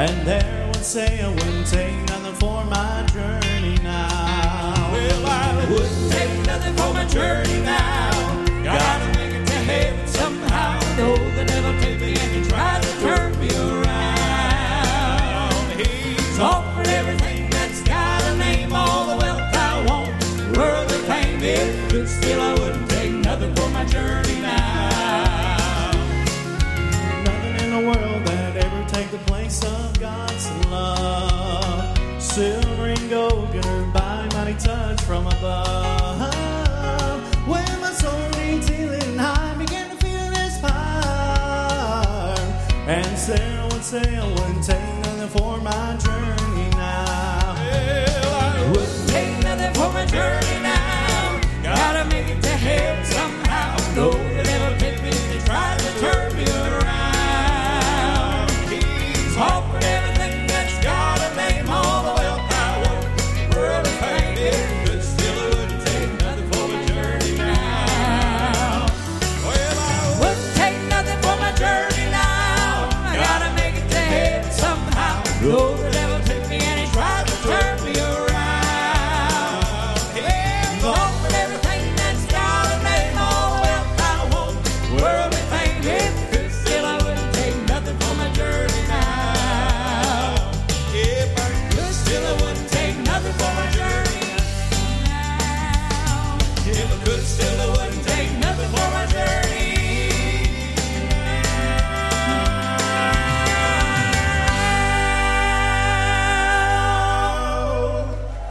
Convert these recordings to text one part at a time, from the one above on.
And there would say I wouldn't take nothing for my journey now. Well, I wouldn't take nothing for my journey now. Gotta make it to heaven somehow. Though the devil take me and he tries to turn me around. He's offered everything that's got a name, all the wealth I want, worldly fame. But still I wouldn't take nothing for my journey now. Nothing in the world that ever take the place of God's love. Silver and gold can earn by mighty touch from above. When my soul needs healing, I began to feel His power. And Sarah would say I wouldn't take nothing for my journey now. Well, I wouldn't take nothing for my journey now. Gotta make it to heaven somehow. Though the devil take me and he tries to turn me around. He's offered everything that's got a name, all the wealth I want, world of fame. But still I wouldn't take nothing for my journey now. Well, I wouldn't take nothing for my journey now. I gotta make it to heaven somehow. Though the devil take me and he tries to turn me around. He's offered everything that's got a name, all the wealth I want, world of fame. But still I wouldn't take nothing for my journey now. If I could, still I wouldn't take nothing for my journey now. If I could, still I wouldn't take nothing for my journey now.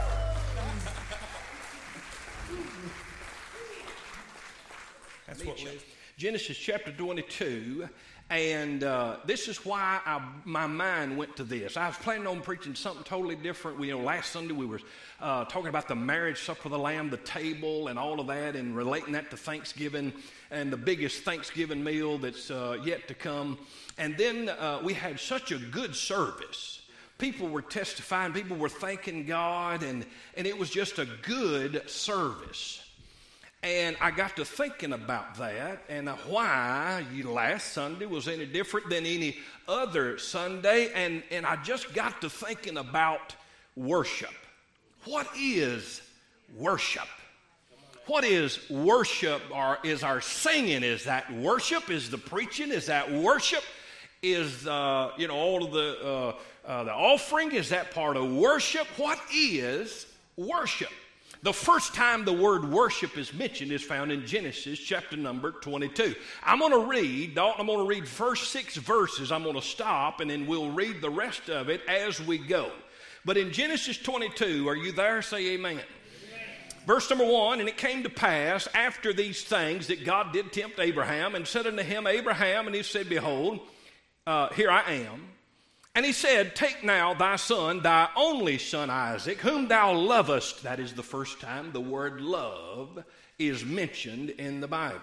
That's what we Genesis chapter 22, and this is why my mind went to this. I was planning on preaching something totally different. Last Sunday we were talking about the marriage supper of the Lamb, the table, and all of that, and relating that to Thanksgiving and the biggest Thanksgiving meal that's yet to come. And then we had such a good service. People were testifying, people were thanking God, and it was just a good service. And I got to thinking about that and why last Sunday was any different than any other Sunday. And I just got to thinking about worship. What is worship? What is worship? Or is our singing? Is that worship? Is the preaching? Is that worship? Is all of the offering? Is that part of worship? What is worship? The first time the word worship is mentioned is found in Genesis chapter number 22. I'm going to read first 6 verses. I'm going to stop and then we'll read the rest of it as we go. But in Genesis 22, are you there? Say amen. Verse number 1, and it came to pass after these things that God did tempt Abraham and said unto him, Abraham, and he said, Behold, here I am. And he said, Take now thy son, thy only son Isaac, whom thou lovest. That is the first time the word love is mentioned in the Bible.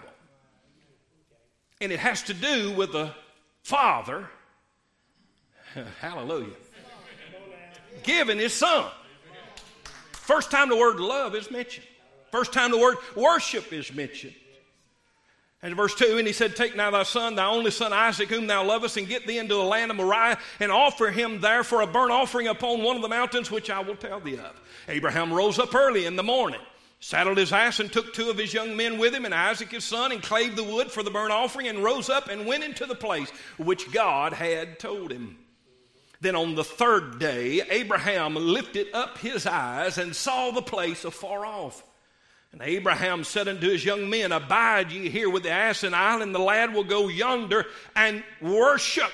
And it has to do with the father, hallelujah, giving his son. First time the word love is mentioned. First time the word worship is mentioned. And verse 2, and he said, Take now thy son, thy only son Isaac, whom thou lovest, and get thee into the land of Moriah, and offer him there for a burnt offering upon one of the mountains, which I will tell thee of. Abraham rose up early in the morning, saddled his ass, and took 2 of his young men with him, and Isaac his son, and clave the wood for the burnt offering, and rose up and went into the place which God had told him. Then on the 3rd day, Abraham lifted up his eyes and saw the place afar off. And Abraham said unto his young men, Abide ye here with the ass, and I and the lad will go yonder and worship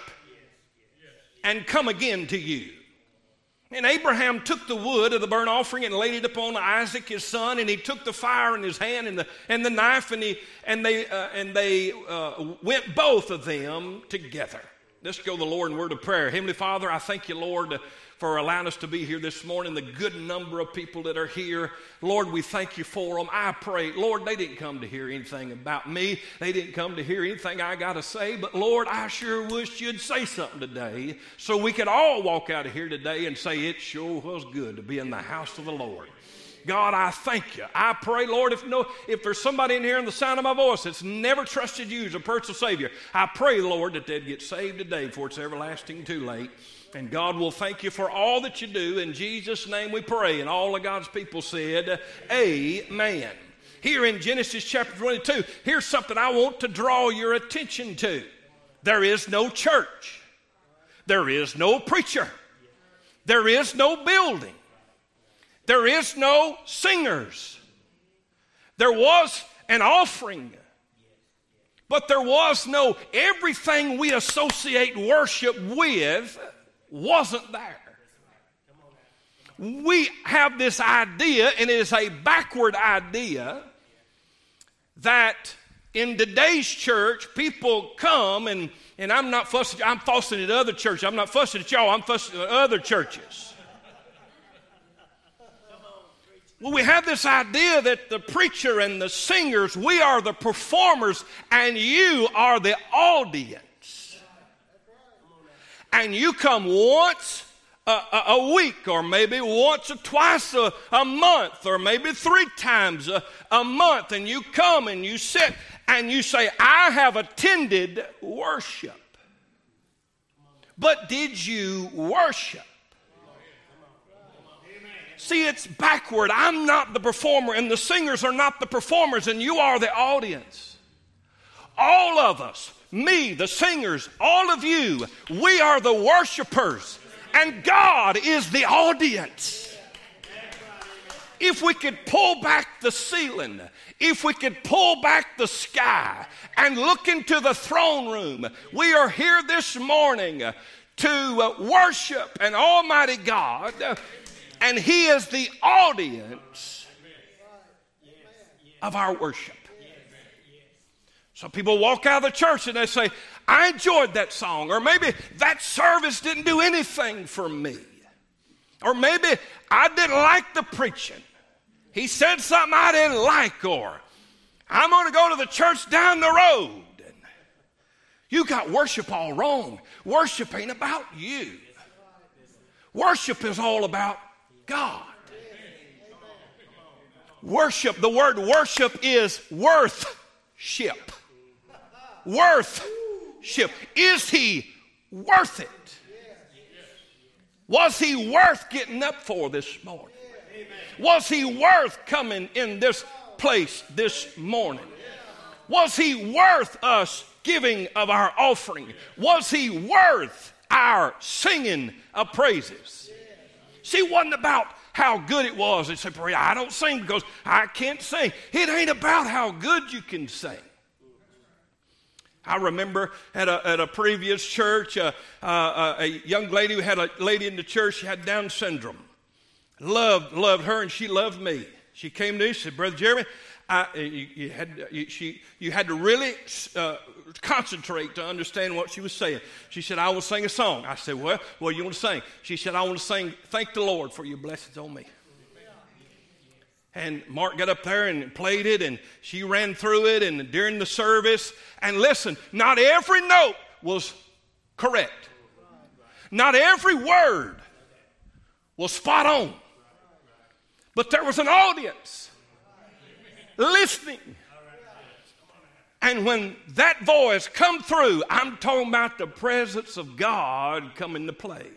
and come again to you. And Abraham took the wood of the burnt offering and laid it upon Isaac his son, and he took the fire in his hand and the knife, and they went both of them together. Let's go to the Lord in word of prayer. Heavenly Father, I thank you, Lord, for allowing us to be here this morning, the good number of people that are here. Lord, we thank you for them. I pray, Lord, they didn't come to hear anything about me. They didn't come to hear anything I got to say. But, Lord, I sure wish you'd say something today so we could all walk out of here today and say it sure was good to be in the house of the Lord. God, I thank you. I pray, Lord, if there's somebody in here in the sound of my voice that's never trusted you as a personal Savior, I pray, Lord, that they'd get saved today before it's everlasting too late. And God will thank you for all that you do. In Jesus' name we pray. And all of God's people said, amen. Here in Genesis chapter 22, here's something I want to draw your attention to. There is no church. There is no preacher. There is no building. There is no singers. There was an offering, but there was no, everything we associate worship with wasn't there. We have this idea, and it is a backward idea, that in today's church, people come, and I'm not fussing, I'm fussing at other churches. I'm not fussing at y'all, I'm fussing at other churches. Well, we have this idea that the preacher and the singers, we are the performers, and you are the audience. And you come once a week, or maybe once or twice a month, or maybe 3 times a month, and you come and you sit and you say, I have attended worship. But did you worship? See, it's backward. I'm not the performer, and the singers are not the performers, and you are the audience. All of us, me, the singers, all of you, we are the worshipers, and God is the audience. If we could pull back the ceiling, if we could pull back the sky and look into the throne room, we are here this morning to worship an almighty God, and He is the audience of our worship. So people walk out of the church and they say, I enjoyed that song. Or maybe that service didn't do anything for me. Or maybe I didn't like the preaching. He said something I didn't like. Or I'm going to go to the church down the road. And you got worship all wrong. Worship ain't about you. Worship is all about God. Worship, the word worship is worth-ship. Worth-ship. Is He worth it? Was He worth getting up for this morning? Was He worth coming in this place this morning? Was He worth us giving of our offering? Was He worth our singing of praises? See, it wasn't about how good it was. They said, I don't sing because I can't sing. It ain't about how good you can sing. I remember at a previous church, a young lady who had a lady in the church, she had Down syndrome. Loved her, and she loved me. She came to me, she said, Brother Jeremy, you had to really concentrate to understand what she was saying. She said, I will sing a song. I said, well, what do you want to sing? She said, I want to sing, Thank the Lord for your blessings on me. And Mark got up there and played it, and she ran through it, and during the service, and listen, not every note was correct. Not every word was spot on. But there was an audience listening. And when that voice come through, I'm talking about the presence of God come into play.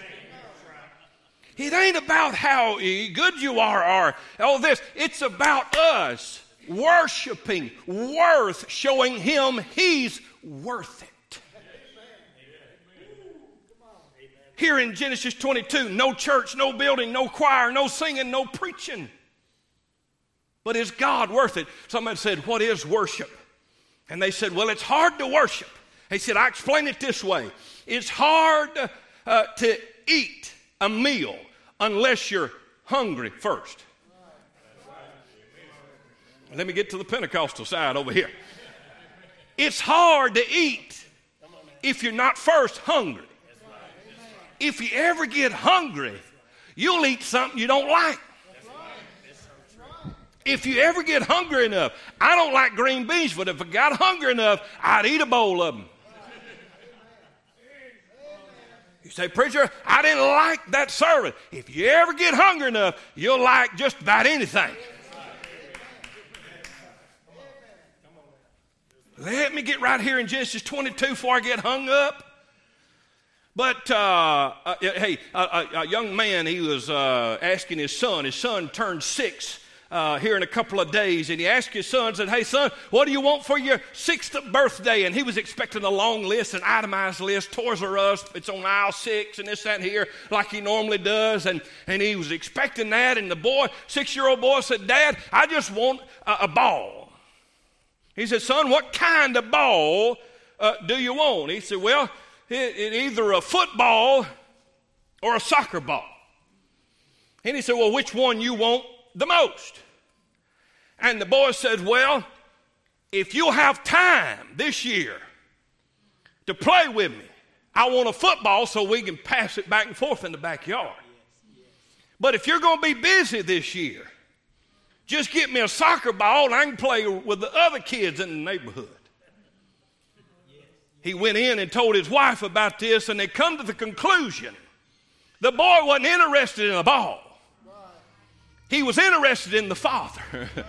It ain't about how good you are or all this. It's about us worshiping, worth, showing Him He's worth it. Here in Genesis 22, no church, no building, no choir, no singing, no preaching. But is God worth it? Somebody said, what is worship? And they said, well, it's hard to worship. He said, I explain it this way. It's hard to eat a meal unless you're hungry first. Let me get to the Pentecostal side over here. It's hard to eat if you're not first hungry. If you ever get hungry, you'll eat something you don't like. If you ever get hungry enough, I don't like green beans, but if I got hungry enough, I'd eat a bowl of them. You say, preacher, I didn't like that service. If you ever get hungry enough, you'll like just about anything. Let me get right here in Genesis 22 before I get hung up. But, hey, a young man, he was asking his son turned 6 here in a couple of days, and he asked his son, said, hey, son, what do you want for your 6th birthday? And he was expecting a long list, an itemized list, Toys R Us, it's on aisle 6, and this, that, and here, like he normally does, and he was expecting that, and the boy, 6-year-old boy said, Dad, I just want a ball. He said, son, what kind of ball do you want? He said, well, it either a football or a soccer ball. And he said, well, which one you want the most? And the boy said, well, if you'll have time this year to play with me, I want a football so we can pass it back and forth in the backyard. But if you're going to be busy this year, just get me a soccer ball and I can play with the other kids in the neighborhood. He went in and told his wife about this, and they come to the conclusion the boy wasn't interested in a ball. He was interested in the father.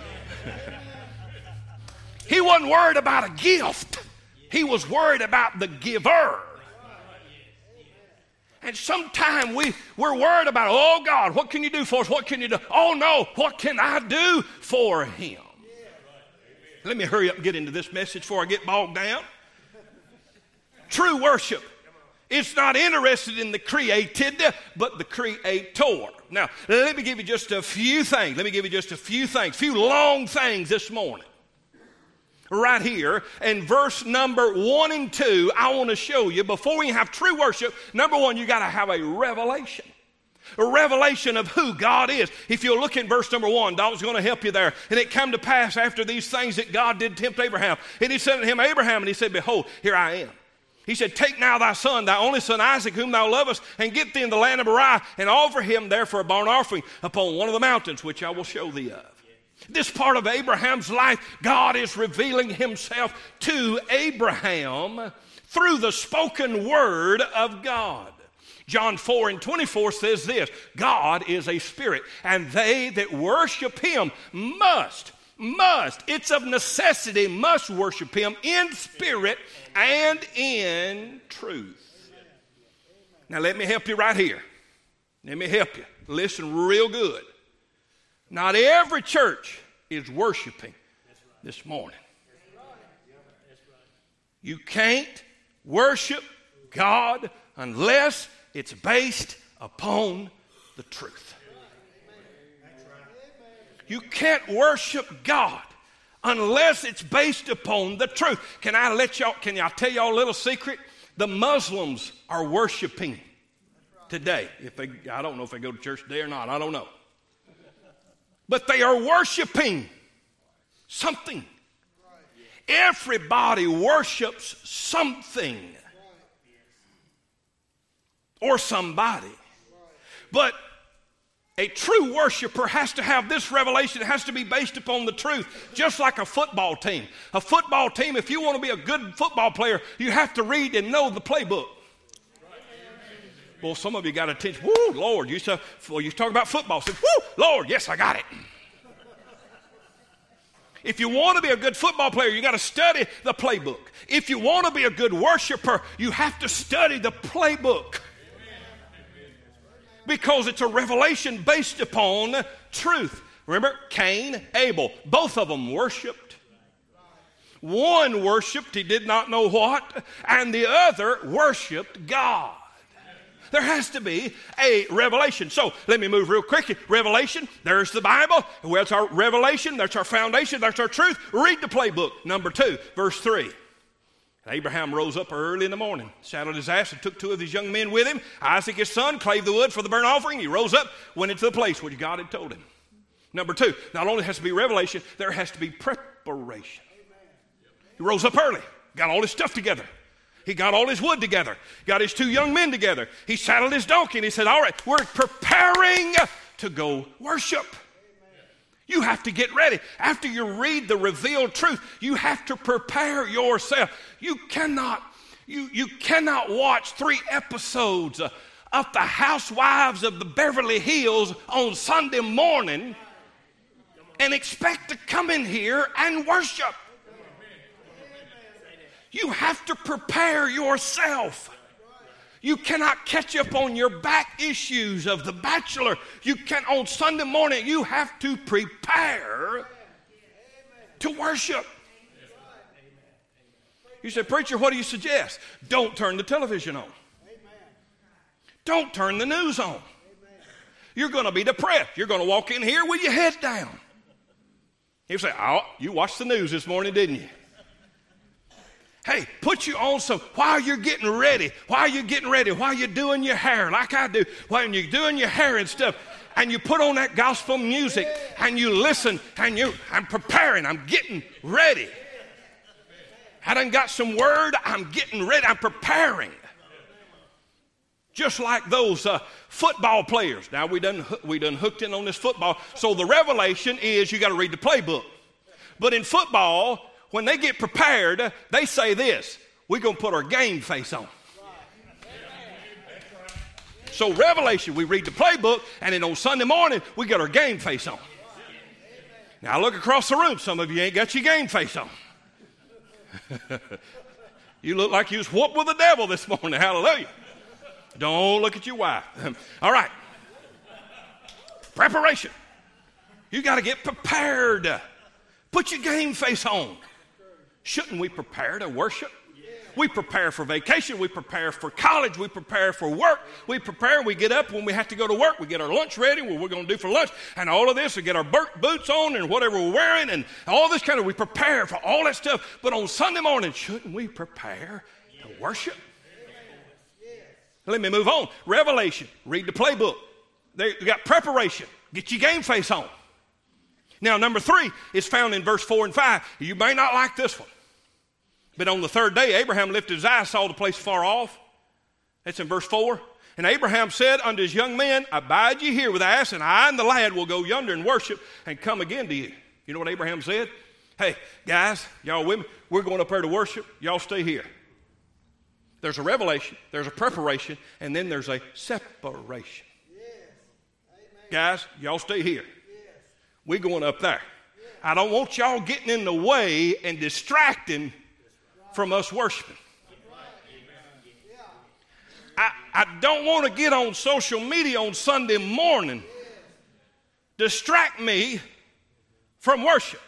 He wasn't worried about a gift. He was worried about the giver. And sometimes we're worried about, oh, God, what can you do for us? What can you do? Oh, no, what can I do for him? Let me hurry up and get into this message before I get bogged down. True worship is not interested in the created, but the creator. Now, let me give you just a few things. Few long things this morning. Right here in verse number 1 and 2, I want to show you, before we have true worship, number one, you got to have a revelation. A revelation of who God is. If you'll look in verse number 1, Donald's going to help you there. And it came to pass after these things that God did tempt Abraham. And he said to him, Abraham, and he said, behold, here I am. He said, take now thy son, thy only son Isaac, whom thou lovest, and get thee in the land of Moriah, and offer him there for a burnt offering upon one of the mountains, which I will show thee of. This part of Abraham's life, God is revealing himself to Abraham through the spoken word of God. John 4:24 says this, God is a spirit, and they that worship him must, it's of necessity, must worship him in spirit and in truth. Now let me help you right here. Let me help you. Listen real good. Not every church is worshiping this morning. You can't worship God unless it's based upon the truth. You can't worship God unless it's based upon the truth. Can I tell y'all a little secret? The Muslims are worshiping today. I don't know if they go to church today or not. I don't know. But they are worshiping something. Everybody worships something or somebody. But a true worshiper has to have this revelation. It has to be based upon the truth, just like a football team. A football team, if you want to be a good football player, you have to read and know the playbook. Well, some of you got attention. Woo, Lord, you talk about football. Say, woo, Lord, yes, I got it. If you want to be a good football player, you got to study the playbook. If you want to be a good worshiper, you have to study the playbook. Because it's a revelation based upon truth. Remember, Cain, Abel, both of them worshiped. One worshiped, he did not know what, and the other worshiped God. There has to be a revelation. So let me move real quick. Revelation, there's the Bible. That's our revelation. That's our foundation. That's our truth. Read the playbook. Number 2, verse 3. Abraham rose up early in the morning, saddled his ass, and took 2 of his young men with him. Isaac, his son, clave the wood for the burnt offering. He rose up, went into the place which God had told him. Number 2, not only has to be revelation, there has to be preparation. He rose up early, got all his stuff together. He got all his wood together, got his 2 young men together. He saddled his donkey, and he said, all right, we're preparing to go worship. You have to get ready. After you read the revealed truth, you have to prepare yourself. You cannot watch 3 episodes of the Housewives of the Beverly Hills on Sunday morning and expect to come in here and worship. You have to prepare yourself. You cannot catch up on your back issues of The Bachelor. You can on Sunday morning. You have to prepare to worship. You say, preacher, what do you suggest? Don't turn the television on. Don't turn the news on. You're going to be depressed. You're going to walk in here with your head down. You say, oh, you watched the news this morning, didn't you? Hey, put you on some, while you're getting ready, while you're doing your hair like I do, when you're doing your hair and stuff, and you put on that gospel music and you listen and I'm preparing, I'm getting ready. I done got some word, I'm getting ready, I'm preparing. Just like those football players. Now we done hooked in on this football. So the revelation is you got to read the playbook. But in football, when they get prepared, they say this, we're going to put our game face on. So revelation, we read the playbook, and then on Sunday morning, we got our game face on. Now I look across the room, some of you ain't got your game face on. You look like you was whooped with the devil this morning, hallelujah. Don't look at your wife. All right. Preparation. You got to get prepared. Put your game face on. Shouldn't we prepare to worship? We prepare for vacation. We prepare for college. We prepare for work. We prepare. We get up when we have to go to work. We get our lunch ready, what we're going to do for lunch, and all of this. We get our boots on and whatever we're wearing and all this kind of, we prepare for all that stuff. But on Sunday morning, shouldn't we prepare to worship? Let me move on. Revelation. Read the playbook. They got preparation. Get your game face on. Now, number 3 is found in verse 4 and 5. You may not like this one. But on the third day, Abraham lifted his eyes, saw the place far off. That's in verse 4. And Abraham said unto his young men, abide ye here with the ass, and I and the lad will go yonder and worship and come again to you. You know what Abraham said? Hey, guys, y'all with me? We're going up there to worship. Y'all stay here. There's a revelation, there's a preparation, and then there's a separation. Guys, y'all stay here. We're going up there. I don't want y'all getting in the way and distracting from us worshiping. I don't want to get on social media on Sunday morning, distract me from worship.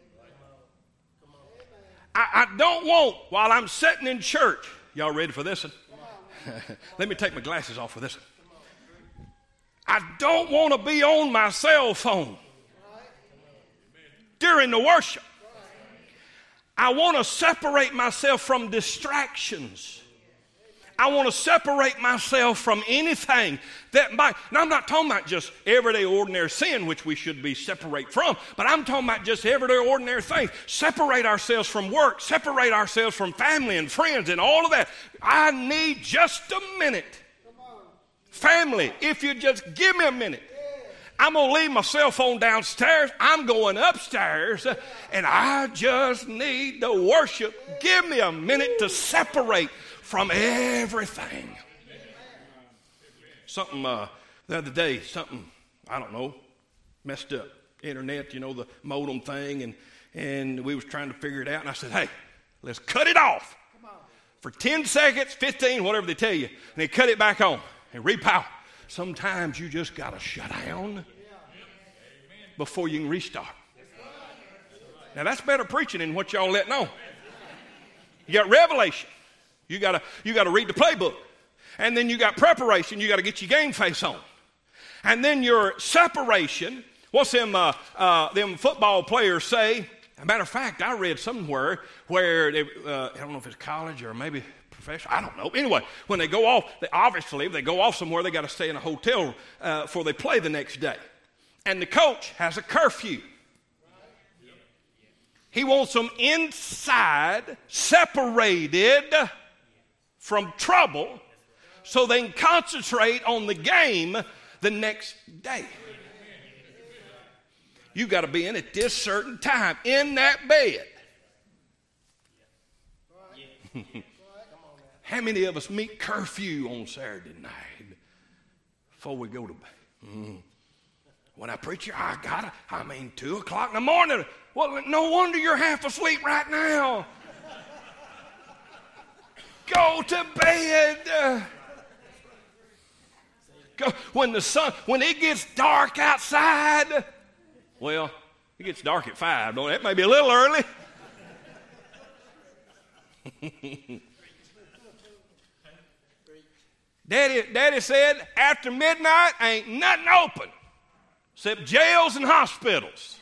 I don't want, while I'm sitting in church, y'all ready for this one? Let me take my glasses off for this one. I don't want to be on my cell phone during the worship. I want to separate myself from distractions. I want to separate myself from anything that might. Now, I'm not talking about just everyday ordinary sin, which we should be separate from, but I'm talking about just everyday ordinary things. Separate ourselves from work, separate ourselves from family and friends and all of that. I need just a minute. Family, if you just give me a minute. I'm going to leave my cell phone downstairs. I'm going upstairs, and I just need to worship. Give me a minute to separate from everything. Something the other day, I don't know, messed up. Internet, you know, the modem thing, and we was trying to figure it out. And I said, hey, let's cut it off for 10 seconds, 15, whatever they tell you. And they cut it back on and repower. Sometimes you just got to shut down before you can restart. Now that's better preaching than what y'all letting on. You got revelation. You got to read the playbook. And then you got preparation. You got to get your game face on. And then your separation. What's them football players say? As a matter of fact, I read somewhere where they, I don't know if it's college or maybe professional. I don't know. Anyway, when they go off, obviously if they go off somewhere, they got to stay in a hotel before they play the next day. And the coach has a curfew. He wants them inside, separated from trouble, so they can concentrate on the game the next day. You got to be in at this certain time in that bed. How many of us meet curfew on Saturday night before we go to bed? When I preach here, 2 o'clock in the morning. Well, no wonder you're half asleep right now. Go to bed. When it gets dark outside, well, it gets dark at 5, don't it? That may be a little early. Daddy said after midnight ain't nothing open except jails and hospitals.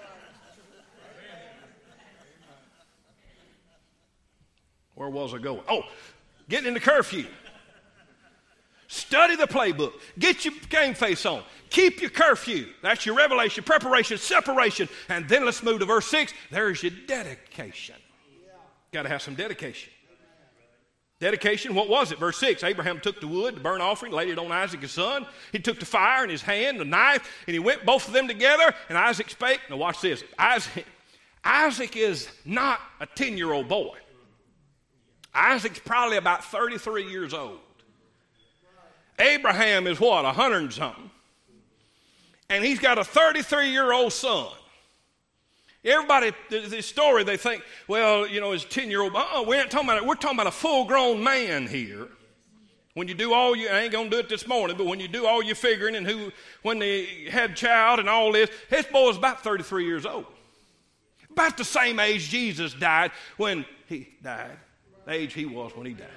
Where was I going? Oh, getting into curfew. Study the playbook. Get your game face on. Keep your curfew. That's your revelation, preparation, separation. And then let's move to verse 6. There's your dedication. Got to have some dedication. Dedication, what was it? Verse 6, Abraham took the wood, the burnt offering, laid it on Isaac his son. He took the fire in his hand, the knife, and he went both of them together, and Isaac spake. Now watch this. Isaac is not a 10-year-old boy. Isaac's probably about 33 years old. Abraham is what, 100 and something? And he's got a 33-year-old son. Everybody, this story, they think, well, you know, it's a 10-year-old. We ain't talking about it. We're talking about a full-grown man here. When you do all I ain't going to do it this morning, but when you do all your figuring and when they had child and all this boy is about 33 years old. About the same age Jesus died when he died. The age he was when he died.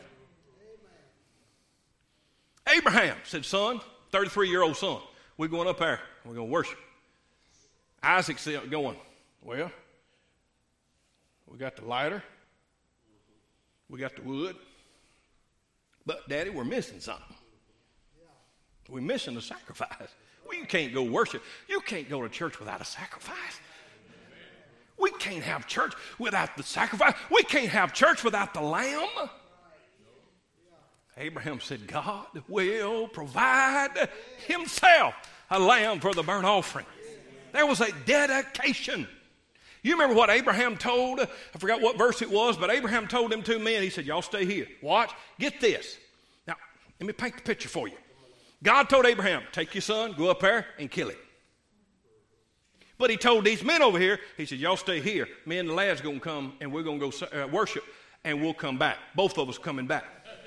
Abraham said, son, 33-year-old son, we're going up there. We're going to worship. Isaac's going, well, we got the lighter. We got the wood. But, Daddy, we're missing something. We're missing a sacrifice. Well, you can't go worship. You can't go to church without a sacrifice. We can't have church without the sacrifice. We can't have church without the lamb. Abraham said, God will provide himself a lamb for the burnt offering. There was a dedication. You remember what Abraham told? I forgot what verse it was, but Abraham told them two men. He said, y'all stay here. Watch. Get this. Now, let me paint the picture for you. God told Abraham, take your son, go up there and kill him. But he told these men over here, he said, y'all stay here. Me and the lad's going to come, and we're going to go worship, and we'll come back. Both of us coming back.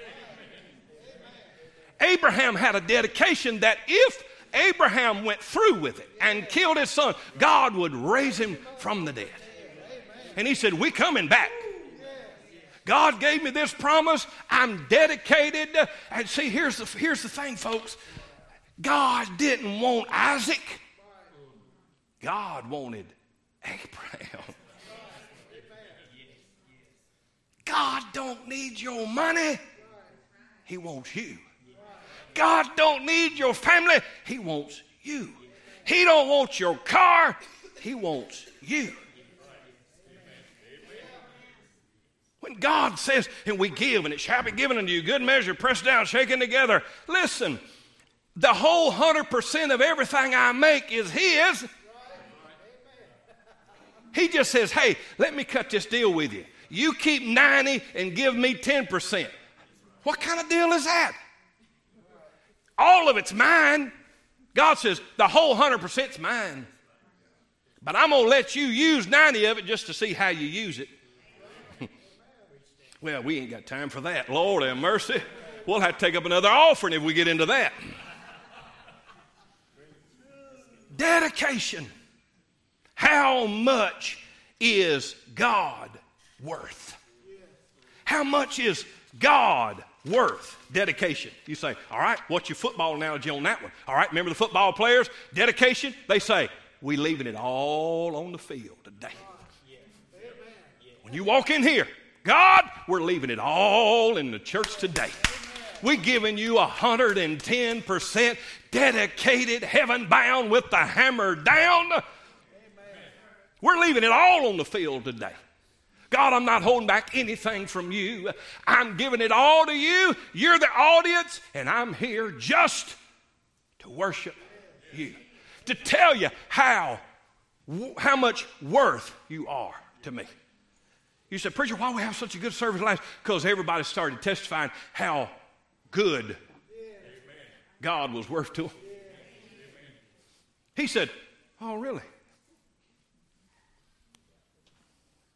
Abraham had a dedication that if Abraham went through with it and killed his son, God would raise him from the dead. And he said, we're coming back. God gave me this promise. I'm dedicated. And see, here's the thing, folks. God didn't want Isaac. God wanted Abraham. God don't need your money. He wants you. God don't need your family. He wants you. He don't want your car. He wants you. When God says, and we give, and it shall be given unto you, good measure, pressed down, shaken together. Listen, the whole 100% of everything I make is His. He just says, hey, let me cut this deal with you. You keep 90 and give me 10%. What kind of deal is that? All of it's mine. God says, the whole 100%'s mine. But I'm going to let you use 90 of it just to see how you use it. Well, we ain't got time for that. Lord have mercy. We'll have to take up another offering if we get into that. Dedication. How much is God worth? How much is God worth? Dedication. You say, all right, what's your football analogy on that one? All right, remember the football players? Dedication, they say, we leaving it all on the field today. When you walk in here, God, we're leaving it all in the church today. We're giving you 110% dedicated, heaven bound with the hammer down. We're leaving it all on the field today. God, I'm not holding back anything from you. I'm giving it all to you. You're the audience, and I'm here just to worship you. To tell you how much worth you are to me. You said, preacher, why do we have such a good service last? Because everybody started testifying how good God was worth to them. He said, oh, really?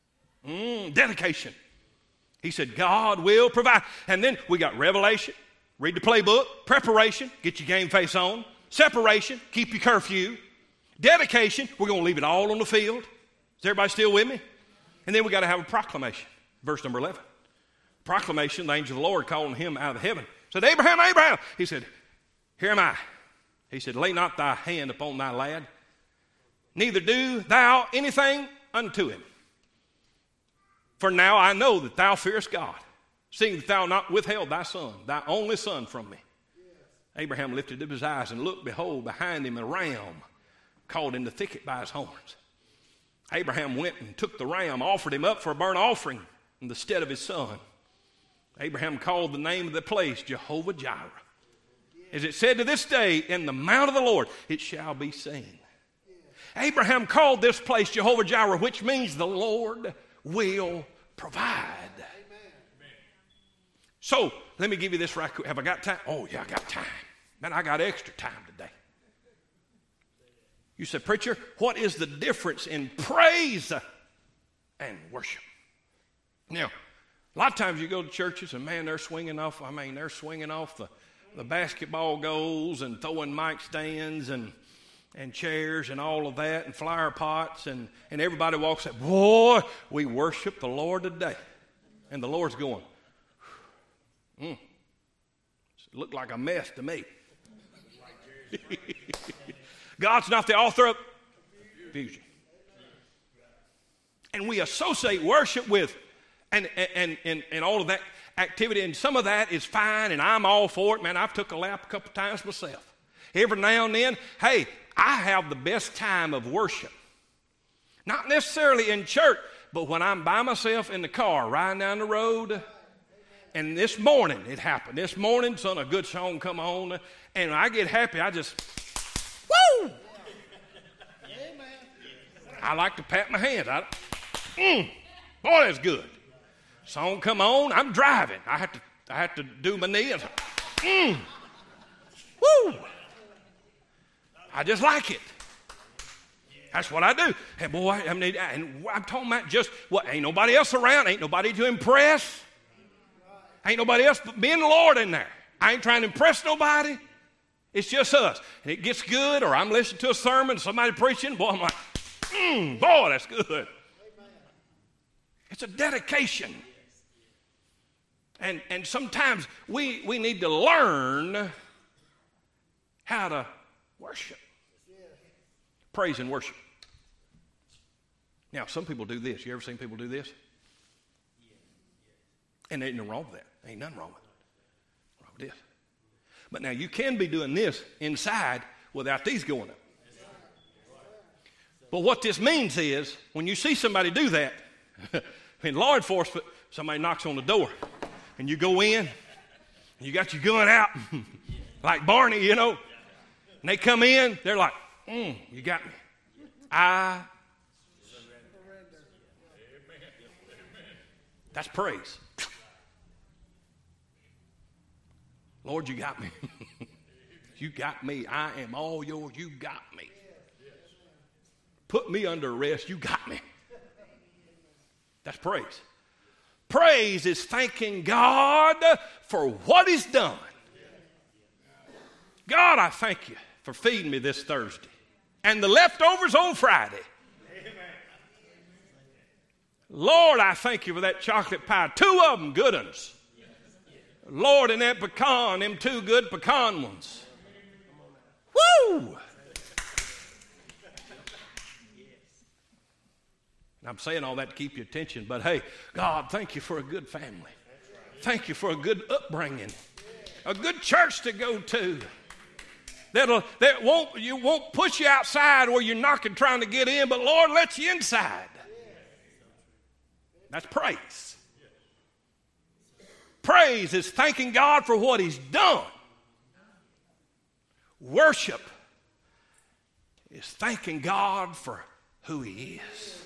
Dedication. He said, God will provide. And then we got revelation, Read the playbook. Preparation, get your game face on. Separation, keep your curfew. Dedication, we're going to leave it all on the field. Is everybody still with me? And then we got to have a proclamation. Verse number 11. Proclamation, the angel of the Lord calling him out of heaven. Said, Abraham, Abraham. He said, here am I. He said, lay not thy hand upon thy lad, neither do thou anything unto him. For now I know that thou fearest God, seeing that thou not withheld thy son, thy only son from me. Yes. Abraham lifted up his eyes and looked, behold, behind him a ram caught in the thicket by his horns. Abraham went and took the ram, offered him up for a burnt offering in the stead of his son. Abraham called the name of the place Jehovah-Jireh. As it said to this day, in the mount of the Lord it shall be seen. Abraham called this place Jehovah-Jireh, which means the Lord will provide. So, let me give you this right quick. Have I got time? Oh, yeah, I got time. Man, I got extra time today. You said, preacher, what is the difference in praise and worship? Now, a lot of times you go to churches and, man, they're swinging off the basketball goals and throwing mic stands and chairs and all of that and flower pots and everybody walks up, boy, we worship the Lord today. And the Lord's going, it looked like a mess to me. God's not the author of confusion. And we associate worship with and all of that activity, and some of that is fine, and I'm all for it. Man, I've took a lap a couple times myself. Every now and then, hey, I have the best time of worship. Not necessarily in church, but when I'm by myself in the car, riding down the road. And this morning it happened. This morning, son, a good song come on, and when I get happy, I just, woo! I like to pat my hands. Boy, that's good. Song come on, I'm driving. I have to do my knee and woo! I just like it. That's what I do. Hey, boy, and I'm talking about just what? Ain't nobody else around. Ain't nobody to impress. Ain't nobody else but me and the Lord in there. I ain't trying to impress nobody. It's just us. And it gets good, or I'm listening to a sermon, somebody preaching. Boy, I'm like, boy, that's good. It's a dedication. And sometimes we need to learn how to worship. Praise and worship. Now, some people do this. You ever seen people do this? And there ain't nothing wrong with that. Ain't nothing wrong with this. But now you can be doing this inside without these going up. But what this means is, when you see somebody do that, in law enforcement, somebody knocks on the door, and you go in, and you got your gun out, like Barney, you know, and they come in, they're like, you got me. That's praise. Lord, you got me. You got me. I am all yours. You got me. Put me under arrest. You got me. That's praise. Praise is thanking God for what He's done. God, I thank you for feeding me this Thursday and the leftovers on Friday. Lord, I thank you for that chocolate pie. 2 of them good ones. Lord, and that pecan, them 2 good pecan ones. Woo! I'm saying all that to keep your attention, but hey, God, thank you for a good family. Thank you for a good upbringing. A good church to go to. That won't push you outside where you're knocking trying to get in, but Lord, let you inside. That's praise. Praise is thanking God for what He's done. Worship is thanking God for who He is.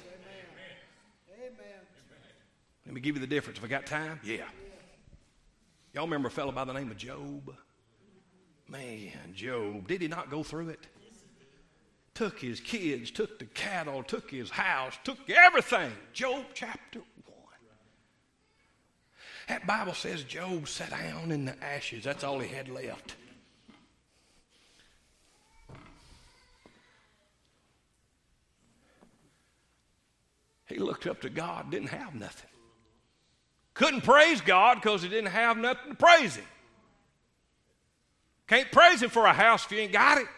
Let me give you the difference. Have I got time? Yeah. Y'all remember a fellow by the name of Job? Man, Job, did he not go through it? Took his kids, took the cattle, took his house, took everything. Job chapter 1. That Bible says Job sat down in the ashes. That's all he had left. He looked up to God, didn't have nothing. Couldn't praise God because he didn't have nothing to praise him. Can't praise him for a house if you ain't got it.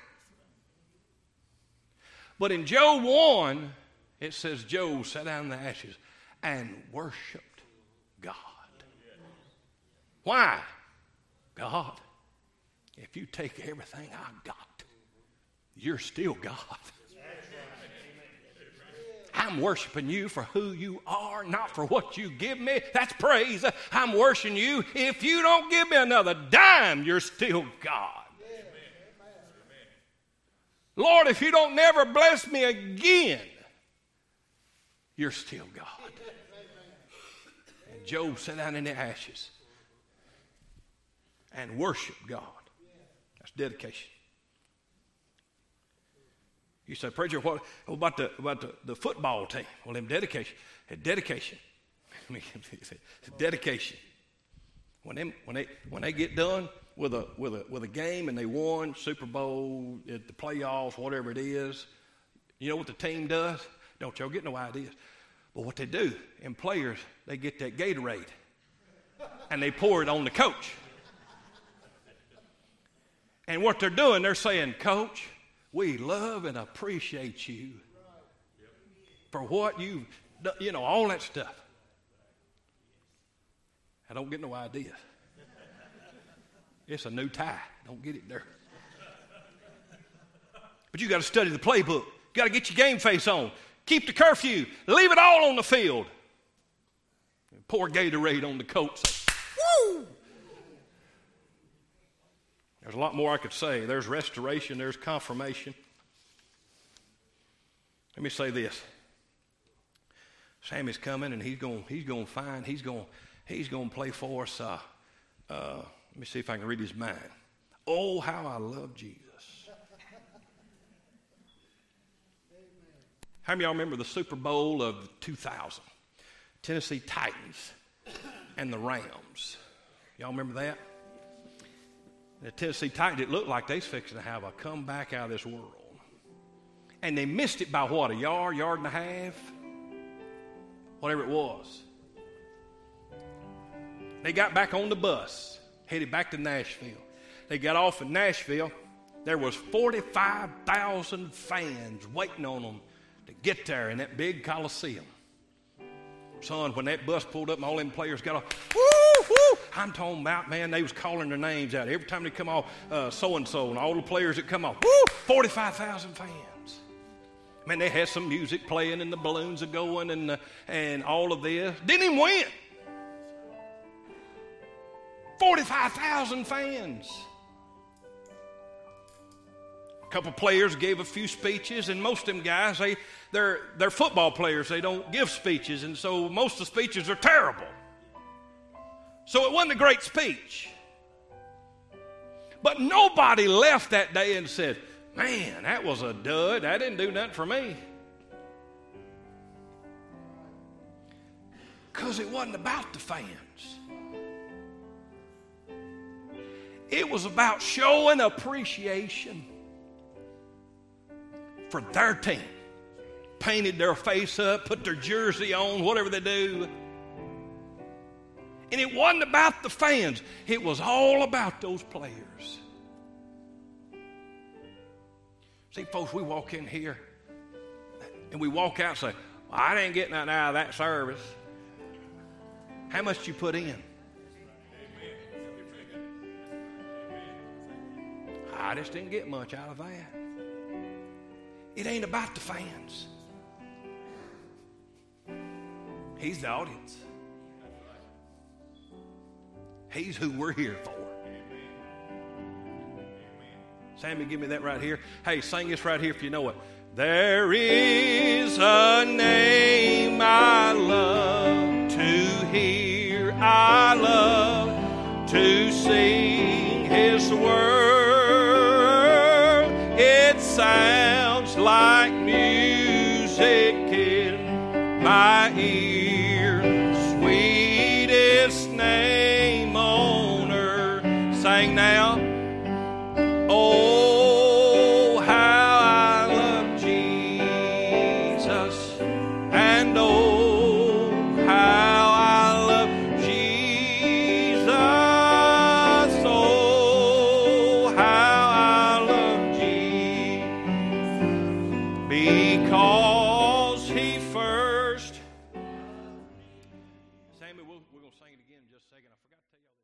But in Job 1, it says Job sat down in the ashes and worshiped God. Why? God, if you take everything I've got, you're still God. I'm worshiping you for who you are, not for what you give me. That's praise. I'm worshiping you. If you don't give me another dime, you're still God. Lord, if you don't never bless me again, you're still God. And Job sat down in the ashes and worshiped God. That's dedication. You say, preacher, what about the football team? Well, them dedication. Dedication. Dedication. When they get done with a game and they won Super Bowl, at the playoffs, whatever it is, you know what the team does? Don't y'all get no ideas. But what they do, in players, they get that Gatorade and they pour it on the coach. And what they're doing, they're saying, Coach, we love and appreciate you for what you've done, you know, all that stuff. I don't get no ideas. It's a new tie. Don't get it there. But you got to study the playbook. You got to get your game face on. Keep the curfew. Leave it all on the field. And pour Gatorade on the coach. Woo! There's a lot more I could say. There's restoration. There's confirmation. Let me say this. Sammy's coming, and he's going to play for us. Let me see if I can read his mind. Oh, how I love Jesus. How many of y'all remember the Super Bowl of 2000? Tennessee Titans and the Rams. Y'all remember that? The Tennessee Titans, it looked like they was fixing to have a comeback out of this world. And they missed it by what, a yard and a half? Whatever it was. They got back on the bus, headed back to Nashville. They got off in Nashville. There was 45,000 fans waiting on them to get there in that big Coliseum. Son, when that bus pulled up and all them players got off, woo, woo, I'm talking about, man, they was calling their names out. Every time they come off, so-and-so, and all the players that come off, woo, 45,000 fans. Man, they had some music playing and the balloons are going and all of this. Didn't even win. 45,000 fans. A couple players gave a few speeches, and most of them guys, they're football players. They don't give speeches, and so most of the speeches are terrible. So it wasn't a great speech. But nobody left that day and said, man, that was a dud. That didn't do nothing for me. Because it wasn't about the fans. It was about showing appreciation for their team. Painted their face up, put their jersey on, whatever they do. And it wasn't about the fans. It was all about those players. See, folks, we walk in here and we walk out and say, well, I didn't get nothing out of that service. How much did you put in? I just didn't get much out of that. It ain't about the fans. He's the audience. He's who we're here for. Sammy, give me that right here. Hey, sing this right here if you know it. There is a name I love to hear. I love to sing His word. It sounds like music in my ear. Sweetest name because He first. Sammy, we're going to sing it again in just a second. I forgot to tell you.